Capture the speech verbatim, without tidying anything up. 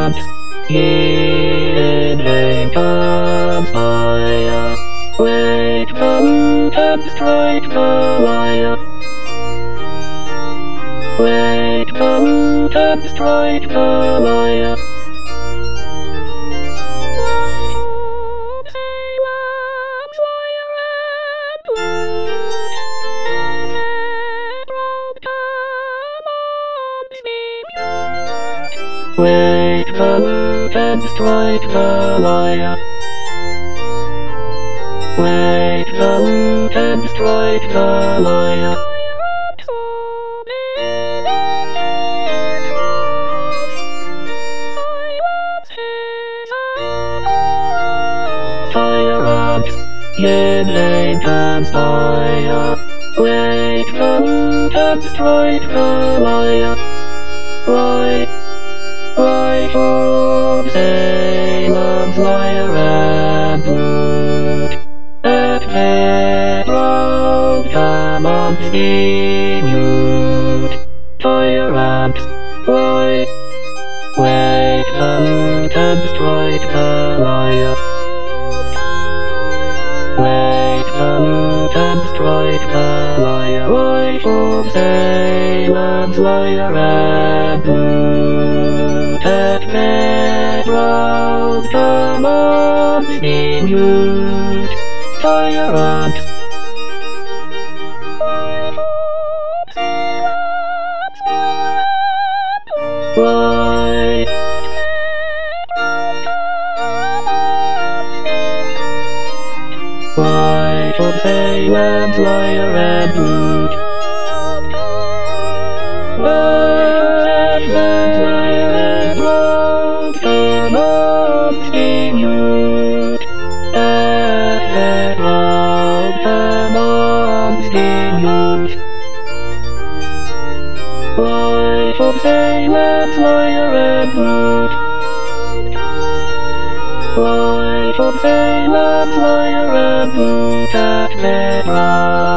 Fire in a campfire. Wake them and strike the liar. Wake them and strike the liar. Wake them and strike the liar. Wake them and strike the liar. Fire up in a campfire. Wake them and strike the liar. Why? Why for Salem's liar and blood? At their road come on be mute. Fire ants, why? Wake them and strike the liar. Wake them and strike the liar. Why for Salem's liar and blood? At their road come on be mute. Fire ants. Why? Why for Salem's liar and blood? Why Salem's liar and blood come on be mute? At their road come on be mute. Why for Salem's liar and blood? Why for Salem's liar and blood at their road?